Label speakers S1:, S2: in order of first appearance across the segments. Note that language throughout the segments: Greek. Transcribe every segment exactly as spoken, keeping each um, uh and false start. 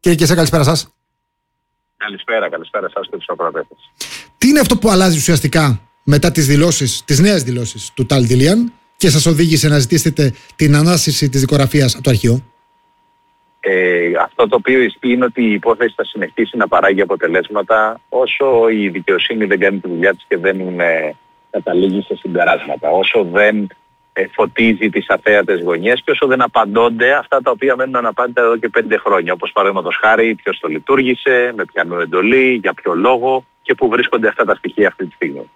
S1: Κύριε Κεσέ, καλησπέρα σας.
S2: Καλησπέρα, καλησπέρα σας και τους ακροατές.
S1: Τι είναι αυτό που αλλάζει ουσιαστικά μετά τις δηλώσεις, τις νέες δηλώσεις του Tal Dilian και σας οδήγησε να ζητήσετε την ανάσυρση της δικογραφίας από το αρχείο?
S2: Ε, αυτό το οποίο ισχύει είναι ότι η υπόθεση θα συνεχίσει να παράγει αποτελέσματα όσο η δικαιοσύνη δεν κάνει τη δουλειά της και δεν ε, καταλήγει σε συμπεράσματα. Όσο δεν ε, φωτίζει τις αθέατες γωνιές και όσο δεν απαντώνται αυτά τα οποία μένουν αναπάντητα εδώ και πέντε χρόνια. Όπως παραδείγματος χάρη, ποιος το λειτουργήσε, με ποιανού εντολή, για ποιο λόγο και πού βρίσκονται αυτά τα στοιχεία αυτή τη στιγμή.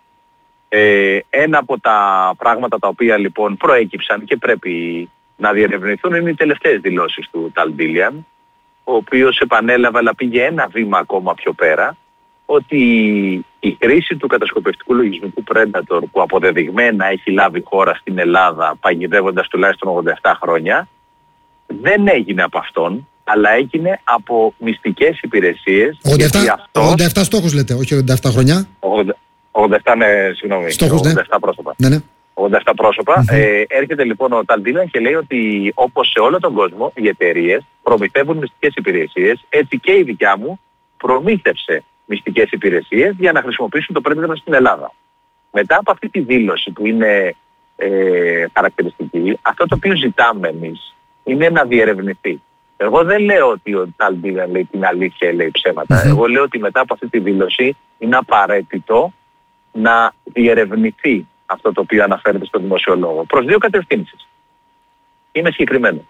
S2: Ε, ένα από τα πράγματα τα οποία λοιπόν προέκυψαν και πρέπει να διερευνηθούν είναι οι τελευταίες δηλώσεις του Tal Dilian, ο οποίος επανέλαβε, αλλά πήγε ένα βήμα ακόμα πιο πέρα, ότι η χρήση του κατασκοπευτικού λογισμικού Predator που αποδεδειγμένα έχει λάβει χώρα στην Ελλάδα παγιδεύοντας τουλάχιστον ογδόντα επτά χρόνια, δεν έγινε από αυτόν, αλλά έγινε από μυστικές υπηρεσίες.
S1: ογδόντα επτά, ογδόντα επτά στόχους λέτε, όχι ογδόντα επτά χρονιά.
S2: ογδόντα επτά, ναι, συγγνώμη.
S1: Στόχους,
S2: ογδόντα επτά ναι. πρόσωπα.
S1: Ναι, ναι.
S2: ογδόντα επτά πρόσωπα. Mm-hmm. Ε, έρχεται λοιπόν ο Tal Dilian και λέει ότι όπως σε όλο τον κόσμο οι εταιρείες προμηθεύουν μυστικές υπηρεσίες, έτσι και η δικιά μου προμήθευσε μυστικές υπηρεσίες για να χρησιμοποιήσουν το Predator στην Ελλάδα. Μετά από αυτή τη δήλωση που είναι ε, χαρακτηριστική, αυτό το οποίο ζητάμε εμείς είναι να διερευνηθεί. Εγώ δεν λέω ότι ο Tal Dilian λέει την αλήθεια, λέει ψέματα. Mm-hmm. Εγώ λέω ότι μετά από αυτή τη δήλωση είναι απαραίτητο να διερευνηθεί αυτό το οποίο αναφέρεται στο δημοσιολόγο. Προς δύο κατευθύνσεις. Είναι συγκεκριμένο.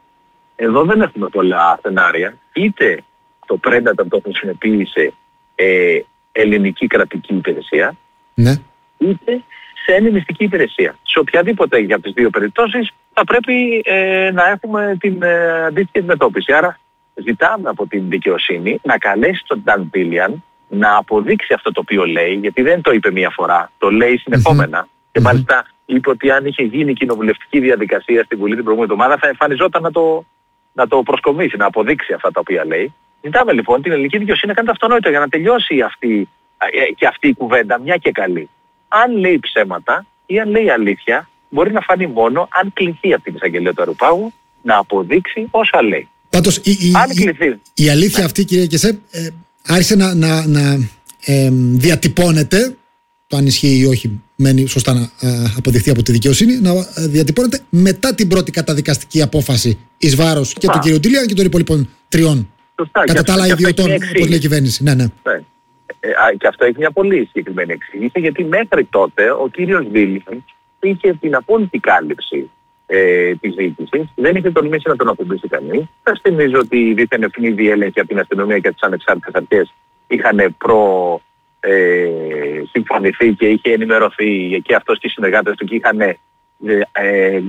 S2: Εδώ δεν έχουμε πολλά σενάρια. Είτε το Predator το χρησιμοποίησε ε, ελληνική κρατική υπηρεσία, ναι, είτε σε άλλη μυστική υπηρεσία. Σε οποιαδήποτε για τις δύο περιπτώσεις θα πρέπει ε, να έχουμε την ε, αντίστοιχη αντιμετώπιση. Άρα ζητάμε από την δικαιοσύνη να καλέσει τον Tal Dilian να αποδείξει αυτό το οποίο λέει, γιατί δεν το είπε μία φορά, το λέει συνεχόμενα. Mm-hmm. Και μάλιστα είπε ότι αν είχε γίνει κοινοβουλευτική διαδικασία στην Βουλή την προηγούμενη εβδομάδα θα εμφανιζόταν να το, να το προσκομίσει, να αποδείξει αυτά τα οποία λέει. Ζητάμε λοιπόν την ελληνική δικαιοσύνη να κάνει το αυτονόητο για να τελειώσει αυτή, και αυτή η κουβέντα μια και καλή. Αν λέει ψέματα ή αν λέει αλήθεια, μπορεί να φανεί μόνο αν κληθεί από την εισαγγελία του Αεροπάγου να αποδείξει όσα λέει.
S1: Πάντως η, η, η, η αλήθεια ναι. αυτή, κύριε Κεσέ, ε, άρχισε να, να, να ε, διατυπώνεται. Το αν ισχύει ή όχι, μένει σωστά να ε, αποδειχθεί από τη δικαιοσύνη, να ε, διατυπώνεται μετά την πρώτη καταδικαστική απόφαση εις βάρος και του κ. Dilian και των υπόλοιπων τριών. Σωστά, κατά τα άλλα ιδιωτών, όπως λέει η κυβέρνηση. Ναι, ναι. ναι.
S2: Ε, ε, και αυτό έχει μια πολύ συγκεκριμένη εξήγηση, γιατί μέχρι τότε ο κύριος Dilian είχε την απόλυτη κάλυψη ε, της διοίκησης, δεν είχε τολμήσει να τον ακουμπήσει κανείς. Θα θυμίζω ότι οι δίθεν ευθυνήδιοι έλεγχοι από την αστυνομία και τις ανεξάρτητες αρχές είχαν προ. Ε, συμφωνηθεί και είχε ενημερωθεί και αυτός και οι συνεργάτες του και είχαν ε, ε,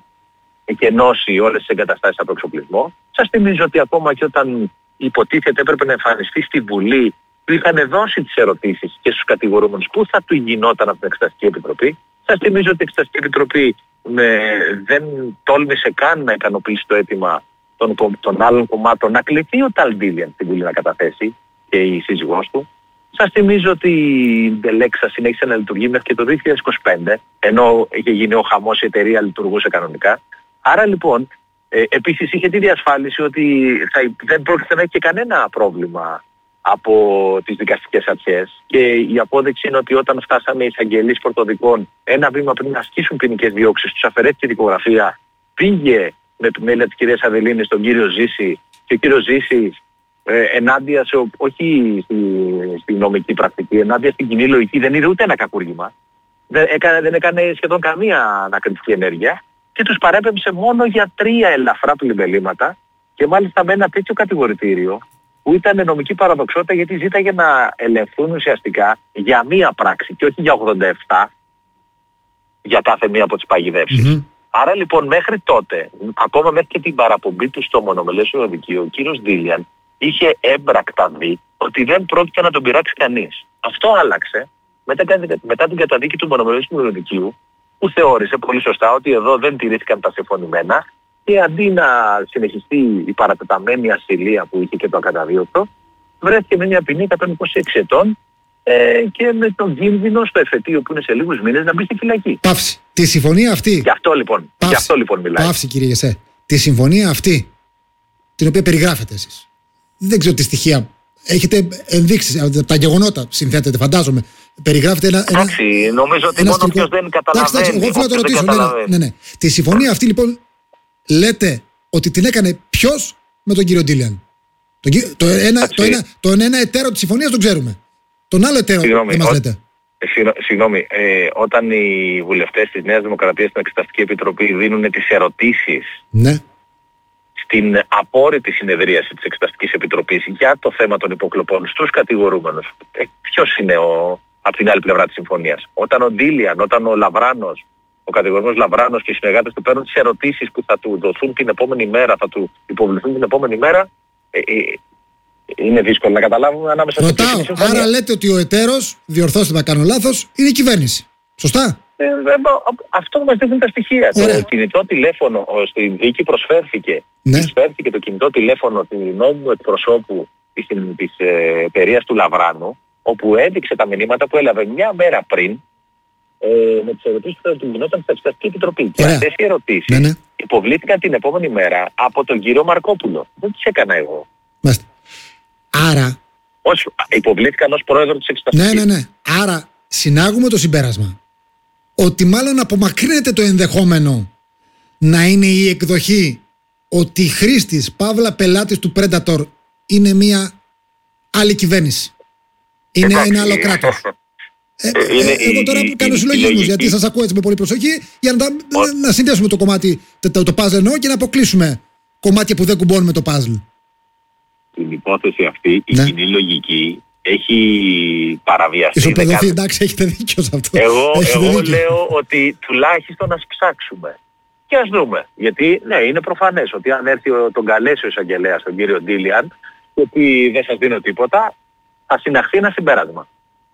S2: εκενώσει όλες τις εγκαταστάσεις από εξοπλισμό. Σας θυμίζω ότι ακόμα και όταν υποτίθεται έπρεπε να εμφανιστεί στη Βουλή, του είχαν δώσει τις ερωτήσεις και στους κατηγορούμενους που θα του γινόταν από την Εξεταστική Επιτροπή. Σας θυμίζω ότι η Εξεταστική Επιτροπή με, δεν τόλμησε καν να ικανοποιήσει το αίτημα των, των άλλων κομμάτων να κληθεί ο Tal Dilian στην Βουλή να καταθέσει και η σύζυγός του. Σας θυμίζω ότι η Ντελέξα συνέχισε να λειτουργεί μέχρι και το δύο χιλιάδες είκοσι πέντε, ενώ είχε γίνει ο χαμός, η εταιρεία λειτουργούσε κανονικά. Άρα λοιπόν, ε, επίσης είχε τη διασφάλιση ότι θα, δεν πρόκειται να έχει και κανένα πρόβλημα από τις δικαστικές αρχές. Και η απόδειξη είναι ότι όταν φτάσαμε οι εισαγγελείς πορτοδικών ένα βήμα πριν να ασκήσουν ποινικές διώξεις, τους αφαιρέθηκε η δικογραφία, πήγε με το μέλη της κυρίας Αδελίνης στον κύριο Ζήση και ο κύριος Ζήσης Ε, ενάντια σε, όχι στη, στη νομική πρακτική, ενάντια στην κοινή λογική δεν είδε ούτε ένα κακούργημα. Δεν έκανε, δεν έκανε σχεδόν καμία ανακριτική ενέργεια και τους παρέπεμψε μόνο για τρία ελαφρά πλημελήματα και μάλιστα με ένα τέτοιο κατηγορητήριο που ήταν νομική παραδοξότητα γιατί ζήταγε να ελευθούν ουσιαστικά για μία πράξη και όχι για ογδόντα επτά για κάθε μία από τις παγιδεύσεις. Mm-hmm. Άρα λοιπόν μέχρι τότε, ακόμα μέχρι και την παραπομπή του στο μονομελές οδικείο, ο κύριος Dilian είχε έμπρακτα δει ότι δεν πρόκειται να τον πειράξει κανείς. Αυτό άλλαξε μετά, μετά την καταδίκη του μονομελούς οδικείου, που θεώρησε πολύ σωστά ότι εδώ δεν τηρήθηκαν τα συμφωνημένα και αντί να συνεχιστεί η παρατεταμένη ασυλία που είχε και το ακαταδίωκτο, βρέθηκε με μια ποινή εκατόν είκοσι έξι ετών ε, και με τον κίνδυνο στο εφετείο που είναι σε λίγους μήνες να μπει στη φυλακή.
S1: Παύση. Τη συμφωνία αυτή.
S2: Γι' αυτό λοιπόν, γι αυτό, λοιπόν μιλάει.
S1: Παύση, κύριε Κεσέ. Τη συμφωνία αυτή, την οποία περιγράφετε εσείς, δεν ξέρω τι στοιχεία. Έχετε ενδείξεις, τα γεγονότα συνθέτετε, φαντάζομαι. Περιγράφετε ένα.
S2: Εντάξει, ένα, νομίζω ότι μόνο ποιος δεν καταλαβαίνει.
S1: Εντάξει, εγώ θέλω να το ρωτήσω. Ναι, ναι, ναι. Τη συμφωνία αυτή λοιπόν λέτε ότι την έκανε ποιος με τον κύριο Ντίλιαν. Το, το, ένα, το, ένα, το ένα εταίρο της συμφωνίας τον ξέρουμε. Τον άλλο εταίρο δεν μας λέτε.
S2: Συγγνώμη, ε, όταν οι βουλευτές της Νέας Δημοκρατίας στην Εξεταστική Επιτροπή δίνουν τις ερωτήσεις, ναι, στην απόρριτη συνεδρίαση της Εξεταστικής Επιτροπής για το θέμα των υποκλοπών στους κατηγορούμενους, ε, ποιος είναι ο, από την άλλη πλευρά της συμφωνίας? Όταν ο Ντίλιαν, όταν ο Λαβράνος, ο κατηγορούμενος Λαβράνος και οι συνεργάτες του παίρνουν τις ερωτήσεις που θα του δοθούν την επόμενη μέρα, θα του υποβληθούν την επόμενη μέρα, ε, ε, είναι δύσκολο να καταλάβουμε ανάμεσα σε
S1: Ρωτάω, άρα λέτε ότι ο εταίρος, διορθώστε να κάνω λάθος, είναι η κυβέρνηση. Σωστά?
S2: Ε, ε, αυτό μας δείχνουν τα στοιχεία. Ναι. Το κινητό τηλέφωνο στην δίκη προσφέρθηκε. Ναι. Προσφέρθηκε το κινητό τηλέφωνο του νόμιμου εκπροσώπου της, της ε, εταιρείας του Λαβράνου, όπου έδειξε τα μηνύματα που έλαβε μια μέρα πριν ε, με τις ερωτήσεις που του γινόταν στην Εξεταστική Επιτροπή. Και αυτές οι ερωτήσεις ναι, ναι. υποβλήθηκαν την επόμενη μέρα από τον κύριο Μαρκόπουλο. Δεν τις έκανα εγώ.
S1: Μάλιστα. Άρα.
S2: Ως, υποβλήθηκαν ως πρόεδρο της Εξεταστικής.
S1: Ναι, ναι, ναι. Άρα συνάγουμε το συμπέρασμα ότι μάλλον απομακρύνεται το ενδεχόμενο να είναι η εκδοχή ότι η χρήστης, παύλα πελάτης του Predator είναι μια άλλη κυβέρνηση. Είναι Εντάξει. ένα άλλο κράτος. Ε, ε, είναι, ε, εγώ τώρα η, κάνω συλλογισμούς, γιατί σας ακούω έτσι με πολύ προσοχή, για να, να, να συνδέσουμε το κομμάτι, το, το, το puzzle εννοώ, και να αποκλείσουμε κομμάτια που δεν κουμπώνουμε το puzzle.
S2: Την υπόθεση αυτή, η ναι. κοινή λογική έχει παραβιαστεί.
S1: Ισοπεδωθεί, εντάξει, έχετε δίκιο σε αυτό.
S2: Εγώ, εγώ λέω ότι τουλάχιστον ας ψάξουμε. Και ας δούμε. Γιατί, ναι, είναι προφανές ότι αν έρθει ο, τον καλέσει ο εισαγγελέας, τον κύριο Ντίλιαν, ότι δεν σας δίνω τίποτα, θα συναχθεί ένα συμπέρασμα.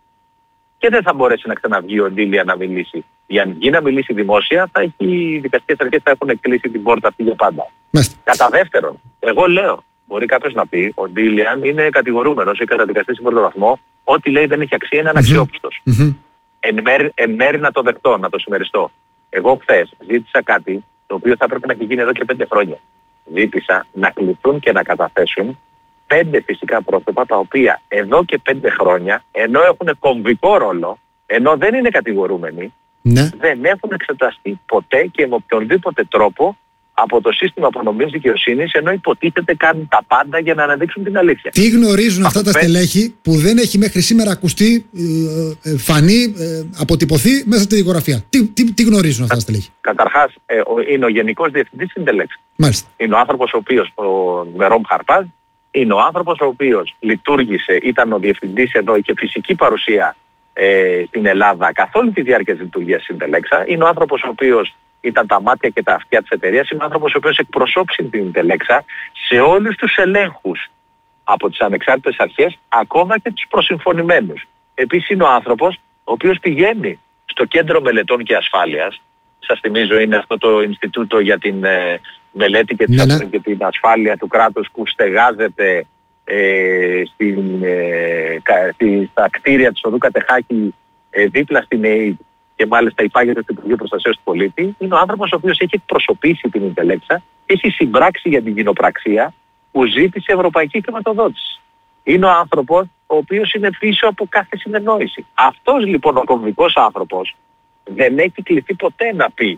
S2: Και δεν θα μπορέσει να ξαναβγεί ο Ντίλιαν να μιλήσει. Για να βγει να μιλήσει δημόσια, θα έχει, οι δικαστικές αρχές θα έχουν κλείσει την πόρτα αυτή για πάντα. Μάλιστα. Κατά δεύτερον, εγώ λέω, μπορεί κάποιος να πει, ο Ντίλιαν είναι κατηγορούμενος ή καταδικαστής σε πρώτο βαθμό, ό,τι λέει δεν έχει αξία, είναι αναξιόπιστος. Mm-hmm. Εν, μέρη, εν μέρη να το δεχτώ, να το συμμεριστώ. Εγώ χθες ζήτησα κάτι το οποίο θα πρέπει να έχει γίνει εδώ και πέντε χρόνια. Ζήτησα να κληθούν και να καταθέσουν πέντε φυσικά πρόσωπα τα οποία εδώ και πέντε χρόνια, ενώ έχουν κομβικό ρόλο, ενώ δεν είναι κατηγορούμενοι, ναι. δεν έχουν εξεταστεί ποτέ και με οποιονδήποτε τρόπο από το σύστημα απονομής δικαιοσύνης, ενώ υποτίθεται κάνουν τα πάντα για να αναδείξουν την αλήθεια.
S1: Τι γνωρίζουν αυτά τα στελέχη που δεν έχει μέχρι σήμερα ακουστεί, ε, ε, φανεί, ε, αποτυπωθεί μέσα στη δικογραφία? Τι, τι, τι γνωρίζουν αυτά τα στελέχη?
S2: Καταρχάς, ε, ο, είναι ο Γενικός Διευθυντής Συντελέξης.
S1: Μάλιστα.
S2: Είναι ο άνθρωπος ο οποίος, ο Μερόμ Χαρπάζ, είναι ο άνθρωπος ο οποίος λειτουργήσε, ήταν ο διευθυντής εδώ και φυσική παρουσία ε, στην Ελλάδα καθ' όλη τη διάρκεια της λειτουργίας Συντελέξα. Είναι ο άνθρωπος ο οποίος ήταν τα μάτια και τα αυτιά της εταιρείας. Είναι ο άνθρωπος ο οποίος εκπροσώπησε την Συντελέξα σε όλους τους ελέγχους από τις ανεξάρτητες αρχές, ακόμα και τους προσυμφωνημένους. Επίσης είναι ο άνθρωπος ο οποίος πηγαίνει στο Κέντρο Μελετών και Ασφάλειας. Σας θυμίζω, είναι αυτό το Ινστιτούτο για την ε, μελέτη και, ναι, ναι. και την ασφάλεια του κράτους που στεγάζεται ε, στην, ε, στη, στα κτίρια της οδού Κατεχάκη ε, δίπλα στην ΕΕ και μάλιστα υπάγεται στο Υπουργείο Προστασίας του Πολίτη. Είναι ο άνθρωπος ο οποίος έχει εκπροσωπήσει την Συντελέξα, έχει συμπράξει για την κοινοπραξία που ζήτησε ευρωπαϊκή χρηματοδότηση. Είναι ο άνθρωπος ο οποίος είναι πίσω από κάθε συνεννόηση. Αυτός λοιπόν ο κομβικός άνθρωπος δεν έχει κληθεί ποτέ να πει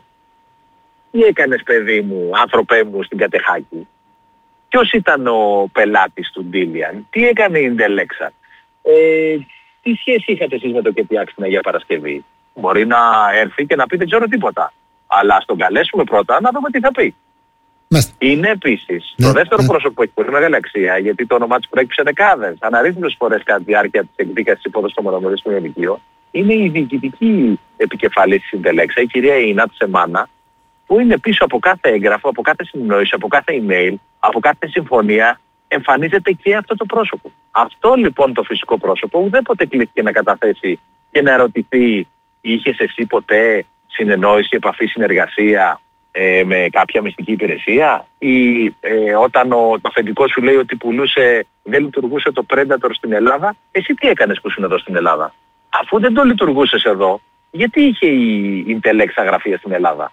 S2: τι έκανες παιδί μου, άνθρωπέ μου στην Κατεχάκη, ποιος ήταν ο πελάτης του Ντίλιαν, τι έκανε η Συντελέξα, ε, τι σχέση είχατε εσείς με το ΚΕΤΙΑΞΤΙΝΑ για Παρασκευή. Μπορεί να έρθει και να πει δεν ξέρω τίποτα. Αλλά ας τον καλέσουμε πρώτα να δούμε τι θα πει. Μάλιστα. Είναι επίσης ναι, το δεύτερο ναι. πρόσωπο που έχει πολύ μεγάλη αξία, γιατί το όνομά της προέκυψε δεκάδες, αναρρύθμιτες φορές κατά τη διάρκεια της εκδίκασης της υπόθεσης των μονομερών στο Ιωνικείο. Είναι η διοικητική επικεφαλής της Συντελέξα, η κυρία Ινάτ Σεμάνα, που είναι πίσω από κάθε έγγραφο, από κάθε συνεννόηση, από κάθε email, από κάθε συμφωνία, εμφανίζεται και αυτό το πρόσωπο. Αυτό λοιπόν το φυσικό πρόσωπο ουδέποτε κλείθηκε να καταθέσει και να ερωτηθεί, είχες εσύ ποτέ συνεννόηση, επαφή, συνεργασία ε, με κάποια μυστική υπηρεσία, ή ε, όταν ο, το αφεντικό σου λέει ότι πουλούσε, δεν λειτουργούσε το Predator στην Ελλάδα, εσύ τι έκανες που ήσουν εδώ στην Ελλάδα? Αφού δεν το λειτουργούσες εδώ, γιατί είχε η Συντελέξα γραφεία στην Ελλάδα?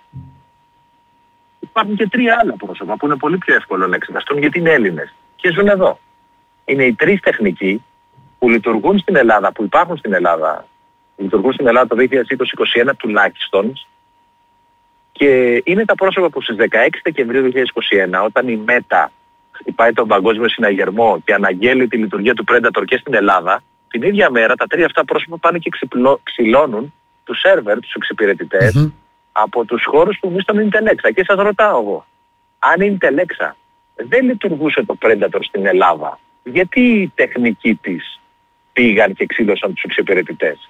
S2: Υπάρχουν και τρία άλλα πρόσωπα που είναι πολύ πιο εύκολο να εξεταστούν γιατί είναι Έλληνες και ζουν εδώ. Είναι οι τρεις τεχνικοί που λειτουργούν στην Ελλάδα, που υπάρχουν στην Ελλάδα, λειτουργούν στην Ελλάδα το δύο χιλιάδες είκοσι είκοσι ένα τουλάχιστον, και είναι τα πρόσωπα που στις δεκαέξι Δεκεμβρίου δύο χιλιάδες είκοσι ένα, όταν η Μέτα χτυπάει τον παγκόσμιο συναγερμό και αναγγέλει τη λειτουργία του Predator και στην Ελλάδα, την ίδια μέρα τα τρία αυτά πρόσωπα πάνε και ξυπλώ, ξυλώνουν τους σερβερ, τους εξυπηρετητές, mm-hmm. από τους χώρους που εμείς τον Intelexa. Και σας ρωτάω εγώ, αν η Intelexa δεν λειτουργούσε το Predator στην Ελλάδα, γιατί οι τεχνικοί της πήγαν και ξύλωσαν τους εξυπηρετητές?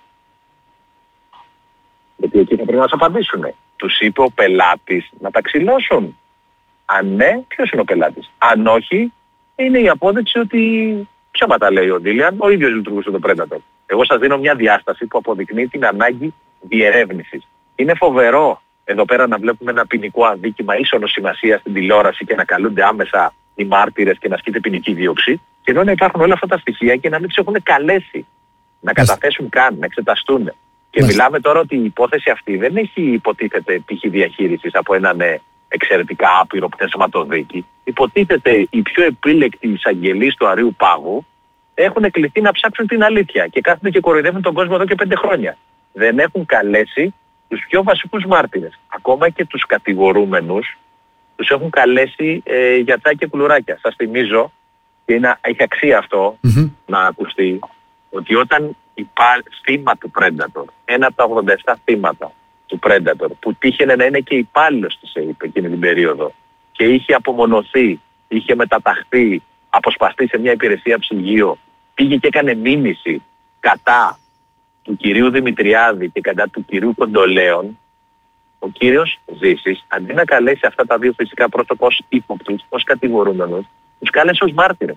S2: Γιατί εκεί θα πρέπει να μας απαντήσουν. Τους είπε ο πελάτης να τα ξυλώσουν? Αν ναι, ποιος είναι ο πελάτης? Αν όχι, είναι η απόδειξη ότι ψέματα λέει ο Ντίλιαν, ο ίδιος λειτουργούσε το Predator. Εγώ σας δίνω μια διάσταση που αποδεικνύει την ανάγκη διερεύνησης. Είναι φοβερό εδώ πέρα να βλέπουμε ένα ποινικό αδίκημα ίσονος σημασίας στην τηλεόραση και να καλούνται άμεσα οι μάρτυρες και να ασκείται ποινική δίωξη, και ενώ να υπάρχουν όλα αυτά τα στοιχεία και να μην τους έχουν καλέσει να καταθέσουν καν, να εξεταστούν. Και Μάλιστα. μιλάμε τώρα ότι η υπόθεση αυτή δεν έχει υποτίθεται τύχη διαχείρισης από έναν εξαιρετικά άπειρο πνευματοδίκη. Υποτίθεται οι πιο επίλεκτοι εισαγγελείς του Αρείου Πάγου έχουν κληθεί να ψάξουν την αλήθεια και κάθονται και κοροϊδεύουν τον κόσμο εδώ και πέντε χρόνια. Δεν έχουν καλέσει τους πιο βασικούς μάρτυρες. Ακόμα και τους κατηγορούμενους τους έχουν καλέσει ε, γιατρά και κουλουράκια. Σας θυμίζω, και είναι, έχει αξία αυτό mm-hmm. να ακουστεί, ότι όταν υπάρχει θύμα του Predator, ένα από τα ογδόντα επτά θύματα του Predator, που τύχαινε να είναι και υπάλληλος της ΕΕΠ εκείνη την περίοδο και είχε απομονωθεί, είχε μεταταχθεί, αποσπαστεί σε μια υπηρεσία ψυγείο, πήγε και έκανε μήνυση κατά του κυρίου Δημητριάδη και κατά του κυρίου Κοντολέων, ο κύριος Ζήσης, αντί να καλέσει αυτά τα δύο φυσικά πρόσωπα ως ύποπτους, ως κατηγορούμενους, τους κάλεσε ως μάρτυρες.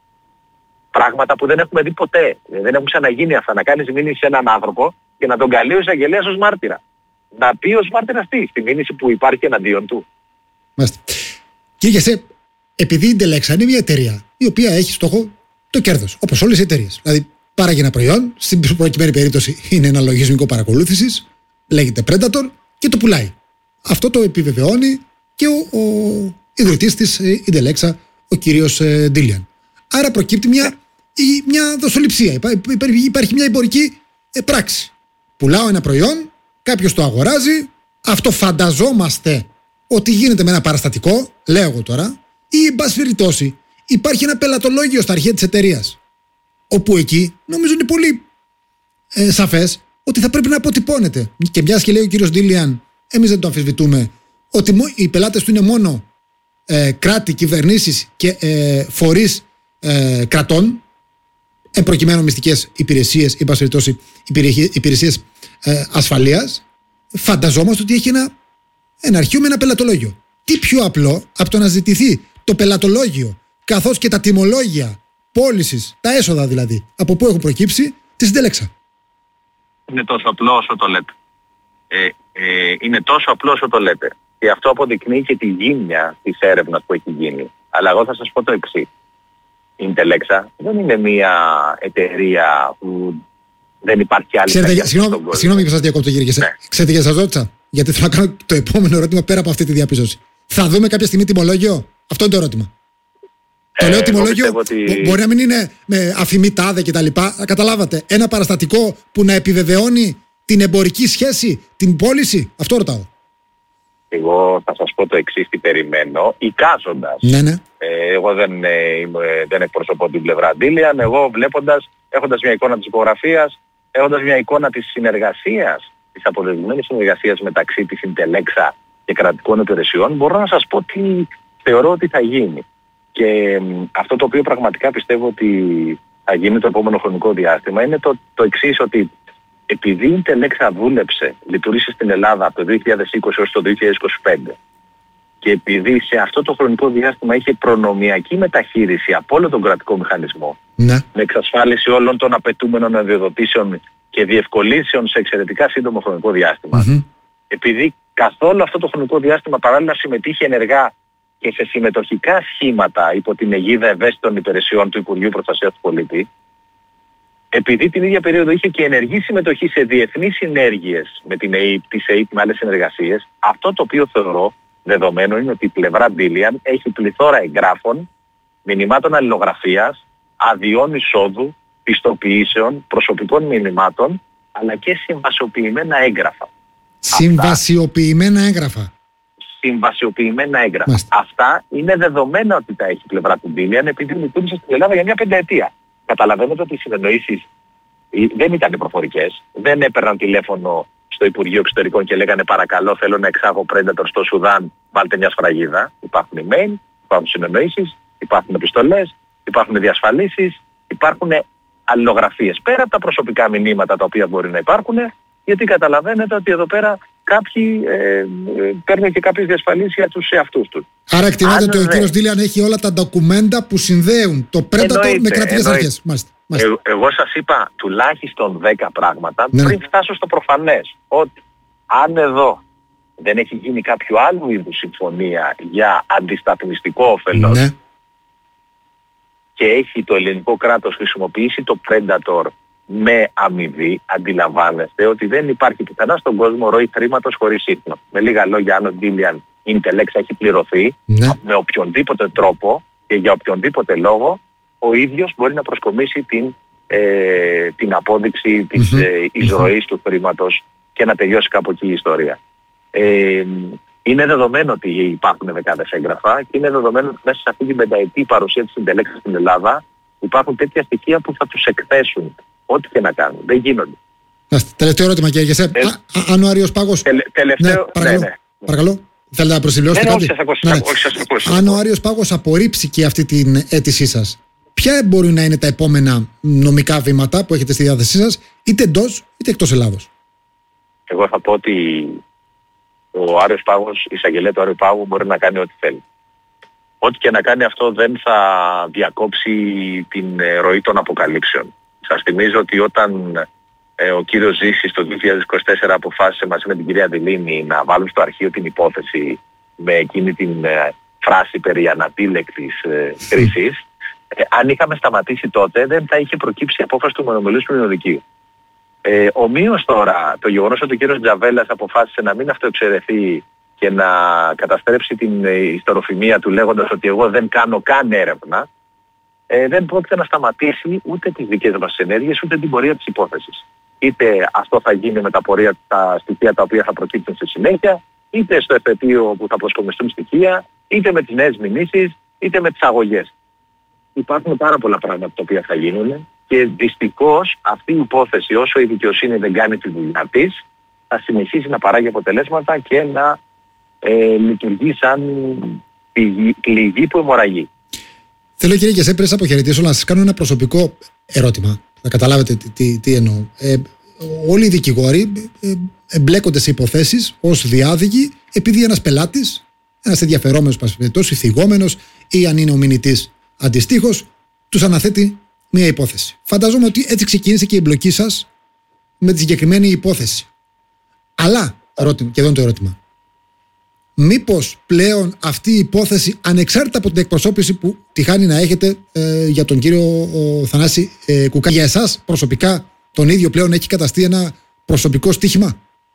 S2: Πράγματα που δεν έχουμε δει ποτέ. Δεν έχουν ξαναγίνει αυτά. Να κάνεις μήνυση σε έναν άνθρωπο και να τον καλεί ο εισαγγελέας ως μάρτυρα. Να πει ως μάρτυρας τι, στη μήνυση που υπάρχει εναντίον του.
S1: Μάλιστα. Κύριε Γεσέ, επειδή η Intelexa είναι μια εταιρεία η οποία έχει στόχο το κέρδος, όπως όλες οι εταιρείες. Δηλαδή, παράγει ένα προϊόν, στην προκειμένη περίπτωση είναι ένα λογισμικό παρακολούθησης, λέγεται Predator και το πουλάει. Αυτό το επιβεβαιώνει και ο, ο ιδρυτής της Intelexa, ο κύριος Ντίλιαν. Άρα προκύπτει μια, μια δοσοληψία. Υπάρχει, υπάρχει μια εμπορική ε, πράξη. Πουλάω ένα προϊόν, κάποιος το αγοράζει, αυτό φανταζόμαστε ότι γίνεται με ένα παραστατικό, λέω εγώ τώρα, ή εν πάση περιπτώσει υπάρχει ένα πελατολόγιο στα αρχεία της εταιρείας. Όπου εκεί νομίζω είναι πολύ ε, σαφές ότι θα πρέπει να αποτυπώνεται. Και μιας και λέει ο κύριος Ντίλιαν, εμείς δεν το αμφισβητούμε, ότι οι πελάτες του είναι μόνο ε, κράτη, κυβερνήσεις και ε, φορείς ε, κρατών, εν προκειμένου μυστικές υπηρεσίες, ή πάση περιπτώσει υπηρεσίες ε, ασφαλείας, φανταζόμαστε ότι έχει ένα, ένα αρχείο με ένα πελατολόγιο. Τι πιο απλό από το να ζητηθεί το πελατολόγιο καθώς και τα τιμολόγια πώλησης, τα έσοδα δηλαδή, από πού έχουν προκύψει, της Intelexa.
S2: Είναι τόσο απλό όσο το λέτε. Ε, ε, είναι τόσο απλό όσο το λέτε. Και αυτό αποδεικνύει και τη γύμνια της έρευνας που έχει γίνει. Αλλά εγώ θα σας πω το εξής. Η Intelexa δεν είναι μια εταιρεία που δεν υπάρχει άλλη.
S1: Ξέρετε, συγγνώμη, συγγνώμη που σας διακόπτω κύριε Γεσέ. Ναι. Ξέρετε γιατί σας ρώτησα? Γιατί θέλω να κάνω το επόμενο ερώτημα πέρα από αυτή τη διαπίστωση. Θα δούμε κάποια στιγμή τιμολόγιο? Αυτό είναι το ερώτημα. Το λέω τιμολόγιο, ότι... μπορεί να μην είναι με αφημί τάδε κτλ. Καταλάβατε. Ένα παραστατικό που να επιβεβαιώνει την εμπορική σχέση, την πώληση. Αυτό ρωτάω.
S2: Εγώ θα σας πω το εξής τι περιμένω, εικάζοντας.
S1: Ναι, ναι.
S2: Ε, εγώ δεν, ε, είμαι, δεν εκπροσωπώ την πλευρά Ντίλιαν. Εγώ βλέποντας, έχοντας μια εικόνα της υπογραφίας, έχοντας μια εικόνα της συνεργασίας, της αποδεδειγμένης συνεργασίας μεταξύ της Intelexa και κρατικών υπηρεσιών, μπορώ να σας πω τι θεωρώ ότι θα γίνει. Και αυτό το οποίο πραγματικά πιστεύω ότι θα γίνει το επόμενο χρονικό διάστημα είναι το, το εξής, ότι επειδή η Intelexa δούλεψε, λειτουργήσε στην Ελλάδα από το δύο χιλιάδες είκοσι έως το δύο χιλιάδες είκοσι πέντε και επειδή σε αυτό το χρονικό διάστημα είχε προνομιακή μεταχείριση από όλο τον κρατικό μηχανισμό, ναι, με εξασφάλιση όλων των απαιτούμενων αδειοδοτήσεων και διευκολύνσεων σε εξαιρετικά σύντομο χρονικό διάστημα, mm-hmm. επειδή καθόλου αυτό το χρονικό διάστημα παράλληλα συμμετείχε ενεργά και σε συμμετοχικά σχήματα υπό την αιγίδα ευαίσθητων υπηρεσιών του Υπουργείου Προστασίας του Πολίτη, επειδή την ίδια περίοδο είχε και ενεργή συμμετοχή σε διεθνείς συνέργειες με την ΕΕΠ, της ΕΕΠ με άλλες συνεργασίες, αυτό το οποίο θεωρώ δεδομένο είναι ότι η πλευρά Ντίλιαν έχει πληθώρα εγγράφων, μηνυμάτων αλληλογραφίας, αδειών εισόδου, πιστοποιήσεων, προσωπικών μηνυμάτων, αλλά και συμβασιοποιημένα έγγραφα.
S1: Συμβασιοποιημένα έγγραφα.
S2: Συμβασιοποιημένα έγγραφα.
S1: Μάλιστα.
S2: Αυτά είναι δεδομένα ότι τα έχει η πλευρά του Μπίλιαν, επειδή λειτουργήσε στην Ελλάδα για μια πενταετία. Καταλαβαίνετε ότι οι συνεννοήσεις δεν ήταν προφορικές. Δεν έπαιρναν τηλέφωνο στο Υπουργείο Εξωτερικών και λέγανε παρακαλώ, θέλω να εξάγω Predator στο Σουδάν, βάλτε μια σφραγίδα. Υπάρχουν email, υπάρχουν συνεννοήσεις, υπάρχουν επιστολές, υπάρχουν διασφαλίσεις, υπάρχουν αλληλογραφίες. Πέρα από τα προσωπικά μηνύματα τα οποία μπορεί να υπάρχουν, γιατί καταλαβαίνετε ότι εδώ πέρα κάποιοι ε, ε, παίρνουν και κάποιες διασφαλίσεις για τους εαυτούς τους.
S1: Άρα εκτιμάται ότι ο κύριος Ντίλιαν έχει όλα τα ντοκουμέντα που συνδέουν το Predator με κρατικές αρχές. Μάλιστα.
S2: Ε, εγώ σας είπα τουλάχιστον δέκα πράγματα
S1: ναι.
S2: πριν φτάσω στο προφανές. Ότι αν εδώ δεν έχει γίνει κάποιο άλλο είδους συμφωνία για αντισταθμιστικό όφελος
S1: ναι.
S2: και έχει το ελληνικό κράτος χρησιμοποιήσει το Predator με αμοιβή, αντιλαμβάνεστε ότι δεν υπάρχει πιθανά στον κόσμο ροή χρήματος χωρίς ίχνο. Με λίγα λόγια, αν ο Ντίλιαν Intelex έχει πληρωθεί
S1: ναι.
S2: με οποιονδήποτε τρόπο και για οποιονδήποτε λόγο, ο ίδιος μπορεί να προσκομίσει την, ε, την απόδειξη της mm-hmm. ε, εισρωής mm-hmm. του χρήματος και να τελειώσει κάπου εκεί η ιστορία. Ε, είναι δεδομένο ότι υπάρχουν δεκάδες έγγραφα και είναι δεδομένο ότι μέσα σε αυτή την πενταετή παρουσία της Intelex στην Ελλάδα υπάρχουν τέτοια στοιχεία που θα τους εκθέσουν ό,τι και να κάνουν. Δεν γίνονται.
S1: Τελευταίο ερώτημα κύριε Γεσέπ. Ε, αν ο Άριος Πάγος...
S2: Τελε, τελευταίο...
S1: Ναι, παρακαλώ.
S2: Ναι, ναι.
S1: Παρακαλώ. Θέλετε να προσυμπληρώσετε
S2: ναι,
S1: κάτι.
S2: Όχι, σας ακούσω,
S1: ναι, ναι.
S2: όχι, σας ακούσω.
S1: Αν ο Άριος Πάγος απορρίψει και αυτή την αίτησή σας, ποια μπορεί να είναι τα επόμενα νομικά βήματα που έχετε στη διάθεσή σας, είτε εντός είτε εκτός Ελλάδος?
S2: Εγώ θα πω ότι ο Άριος Πάγος, η εισαγγελέα του Άριου Πάγου μπορεί να κάνει ό,τι θέλει. Ό,τι και να κάνει αυτό δεν θα διακόψει την ροή των αποκαλύψεων. Σας θυμίζω ότι όταν ε, ο κύριος Ζήσης το δύο χιλιάδες είκοσι τέσσερα αποφάσισε μαζί με την κυρία Δηλίνη να βάλουν στο αρχείο την υπόθεση με εκείνη την ε, φράση περί ανατίλεκτης ε, κρίσης, ε, αν είχαμε σταματήσει τότε δεν θα είχε προκύψει η απόφαση του μονομελούς ποινοδικείου. Ε, ομοίως τώρα το γεγονός ότι ο κύριος Τζαβέλας αποφάσισε να μην αυτοεξαιρεθεί και να καταστρέψει την ιστοροφημία του λέγοντας ότι εγώ δεν κάνω καν έρευνα, ε, δεν πρόκειται να σταματήσει ούτε τις δικές μας ενέργειες ούτε την πορεία της υπόθεσης. Είτε αυτό θα γίνει με τα πορεία, τα στοιχεία τα οποία θα προκύψουν στη συνέχεια, είτε στο εφετείο που θα προσκομιστούν στοιχεία, είτε με τις νέες μηνύσεις, είτε με τις αγωγές. Υπάρχουν πάρα πολλά πράγματα τα οποία θα γίνουν και δυστυχώς αυτή η υπόθεση, όσο η δικαιοσύνη δεν κάνει τη δουλειά της, θα συνεχίσει να παράγει αποτελέσματα και να ε, λειτουργεί σαν πληγή, πληγή που αιμορραγεί.
S1: Θέλω κύριε Γεσέπ, πριν σας αποχαιρετήσω, να σας κάνω ένα προσωπικό ερώτημα. Να καταλάβετε τι, τι, τι εννοώ. Ε, όλοι οι δικηγόροι ε, εμπλέκονται σε υποθέσεις ως διάδικοι επειδή ένας πελάτης, ένας ενδιαφερόμενος πασπιτός, θυγόμενος ή αν είναι ο μηνυτής αντιστοίχως, τους αναθέτει μια υπόθεση. Φανταζόμαι ότι έτσι ξεκίνησε και η εμπλοκή σας με τη συγκεκριμένη υπόθεση. Αλλά, ερώτημα, και εδώ είναι το ερώτημα. Μήπως πλέον αυτή η υπόθεση, ανεξάρτητα από την εκπροσώπηση που τυχάνει να έχετε ε, για τον κύριο ο, Θανάση ε, Κουκά, για εσάς προσωπικά τον ίδιο πλέον έχει καταστεί ένα προσωπικό στοίχημα?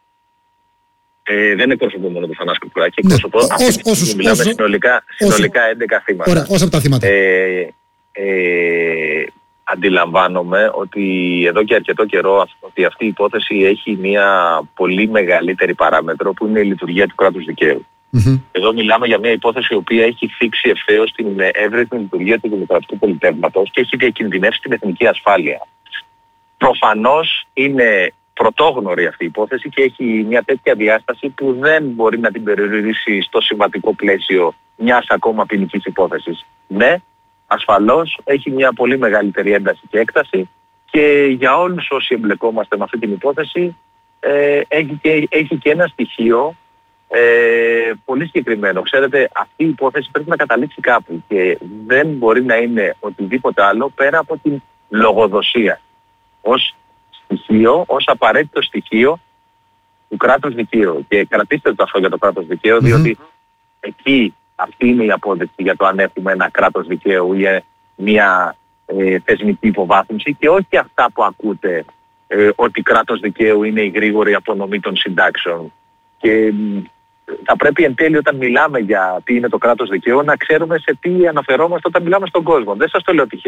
S2: Ε, δεν εκπροσωπώ μόνο τον Θανάση Κουκουράκη,
S1: ναι.
S2: εκπροσωπώ
S1: Ως, όσους,
S2: μιλάμε
S1: όσους,
S2: συνολικά, συνολικά όσους, έντεκα θύματα.
S1: Ωραία, όσα από τα θύματα.
S2: Ε, ε, αντιλαμβάνομαι ότι εδώ και αρκετό καιρό ότι αυτή η υπόθεση έχει μια πολύ μεγαλύτερη παράμετρο που είναι η λειτουργία του κράτους δικαίου. Mm-hmm. Εδώ μιλάμε για μια υπόθεση η οποία έχει θίξει ευθέως την εύρυθμη λειτουργία του δημοκρατικού πολιτεύματος και έχει διακινδυνεύσει την εθνική ασφάλεια. Προφανώς είναι πρωτόγνωρη αυτή η υπόθεση και έχει μια τέτοια διάσταση που δεν μπορεί να την περιορίσει στο συμβατικό πλαίσιο μιας ακόμα ποινικής υπόθεσης. Ναι, ασφαλώς έχει μια πολύ μεγαλύτερη ένταση και έκταση και για όλους όσοι εμπλεκόμαστε με αυτή την υπόθεση ε, έχει, και, έχει και ένα στοιχείο ε, πολύ συγκεκριμένο. Ξέρετε, αυτή η υπόθεση πρέπει να καταλήξει κάπου και δεν μπορεί να είναι οτιδήποτε άλλο πέρα από την λογοδοσία ως στοιχείο, ως απαραίτητο στοιχείο του κράτους δικαίου. Και κρατήστε το αυτό για το κράτος δικαίου, mm-hmm. διότι εκεί αυτή είναι η απόδειξη για το αν έχουμε ένα κράτος δικαίου ή μια ε, θεσμική υποβάθμιση και όχι αυτά που ακούτε ε, ότι κράτος δικαίου είναι η γρήγορη απονομή των συντάξεων. Και ε, θα πρέπει εν τέλει όταν μιλάμε για τι είναι το κράτος δικαίου να ξέρουμε σε τι αναφερόμαστε όταν μιλάμε στον κόσμο. Δεν σας το λέω τυχαία.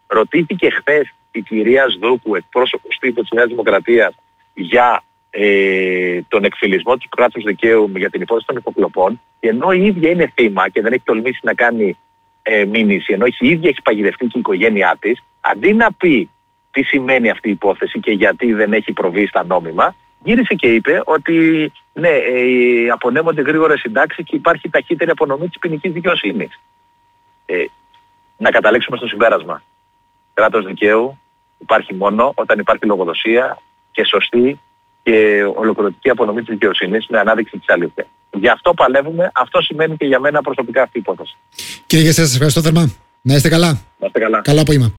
S2: Ρωτήθηκε χθες η κυρία Σδούκου, εκπρόσωπος τύπου της Νέας Δημοκρατίας, για ε, τον εκφυλισμό του κράτους δικαίου για την υπόθεση των υποκλοπών, και ενώ η ίδια είναι θύμα και δεν έχει τολμήσει να κάνει ε, μήνυση, ενώ η ίδια έχει παγιδευτεί και η οικογένειά της, αντί να πει τι σημαίνει αυτή η υπόθεση και γιατί δεν έχει προβεί στα νόμιμα, γύρισε και είπε ότι ναι, ε, απονέμονται γρήγορες συντάξεις και υπάρχει ταχύτερη απονομή της ποινικής δικαιοσύνης. Ε, να καταλήξουμε στο συμπέρασμα. Κράτος δικαίου υπάρχει μόνο όταν υπάρχει λογοδοσία και σωστή και ολοκληρωτική απονομή της δικαιοσύνης με ανάδειξη της αλήθειας. Γι' αυτό παλεύουμε. Αυτό σημαίνει και για μένα προσωπικά αυτή η υπόθεση.
S1: Κύριε Γεσέ, σας ευχαριστώ θερμά. Να είστε καλά.
S2: Να είστε καλά.
S1: Καλό απόγευμα.